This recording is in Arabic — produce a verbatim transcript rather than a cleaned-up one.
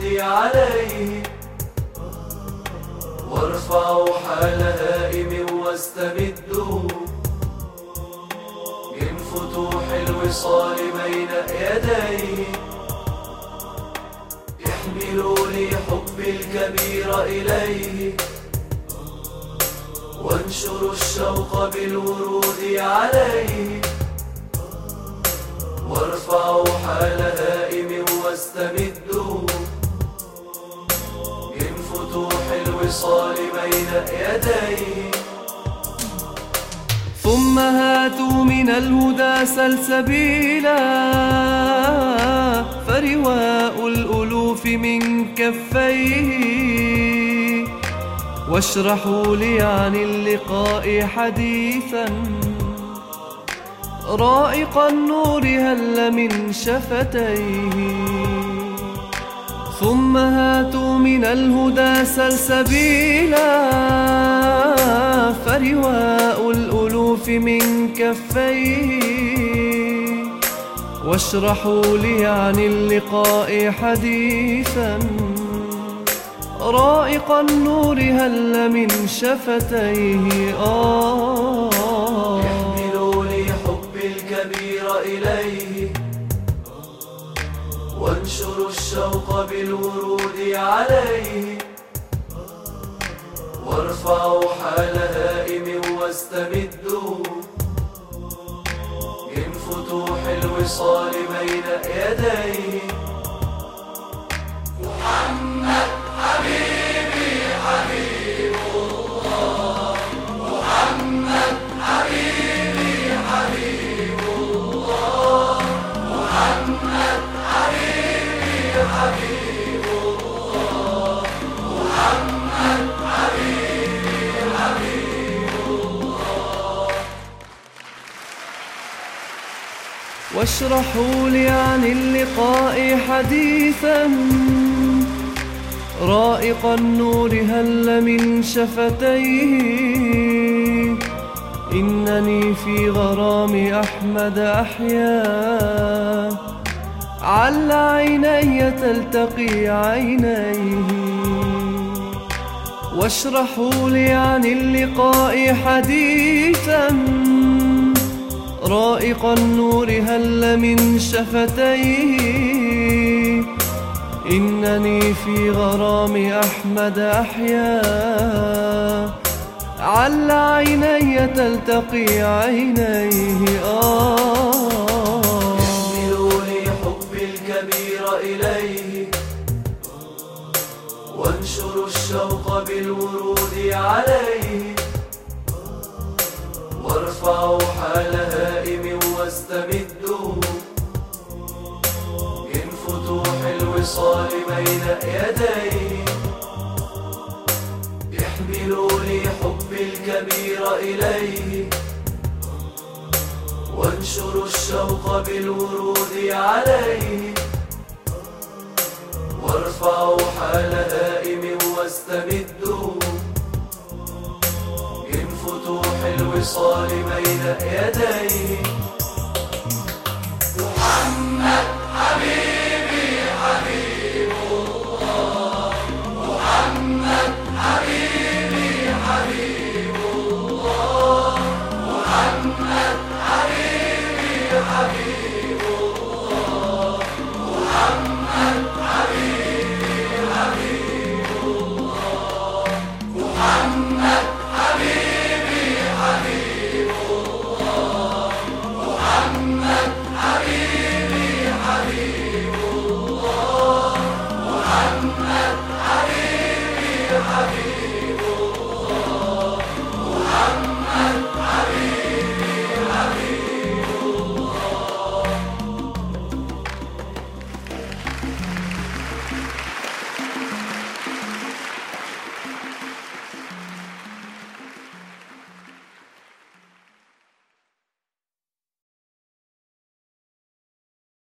عليه، وارفعوا حال هائم واستمدوا من فتوح الوصال بين يديه. احملوا لي حبي الكبير إليه، وانشروا الشوق بالورود عليه، وارفعوا حال هائم واستمدوا من فتوح الوصال بين يديه. ثم هاتوا من الهدى سلسبيلا، فرواء الألوف من كفيه، واشرحوا لي عن اللقاء حديثا رائق النور هل من شفتيه. ثم هاتوا من الهدى سلسبيلا، فرواء الألوف من كفيه، واشرحوا لي عن اللقاء حديثا رائق النور هل من شفتيه. آه احملوا لي حبي الكبير إليه، وانشروا الشوق بالورود عليه، وارفعوا حال هائم واستمدوا من فتوح الوصال بين يديه. محمد حبيبي حبيب الله، محمد حبيبي حبيب الله، محمد حبيبي حبيب الله، محمد حبيبي حبيب الله. واشرحوا لي عن اللقاء حديثا رائق النور هل من شفتيه. إنني في غرام أحمد أحيا، عل عيني تلتقي عينيه. واشرحوا لي عن اللقاء حديثا رائق النور هل من شفتيه. إنني في غرام أحمد أحيا، عل عيني تلتقي عينيه. آه احملوا لي حبي الكبير إليه، وانشروا الشوق بالورود عليه، وارفعوا حال هائم واستمدوا من فتوح الوصال بين يديه. احملوا لي حبي الكبير إليه، وانشروا الشوق بالورود عليه، وارفعوا حال هائم واستمدوا من فتوح الوصال بين يديه. محمد حبيبي حبيب الله، محمد حبيبي حبيب الله، محمد حبيبي حبيب الله، محمد حبيبي حبيب الله، محمد حبيبي حبيب الله، محمد حبيبي حبيب الله، محمد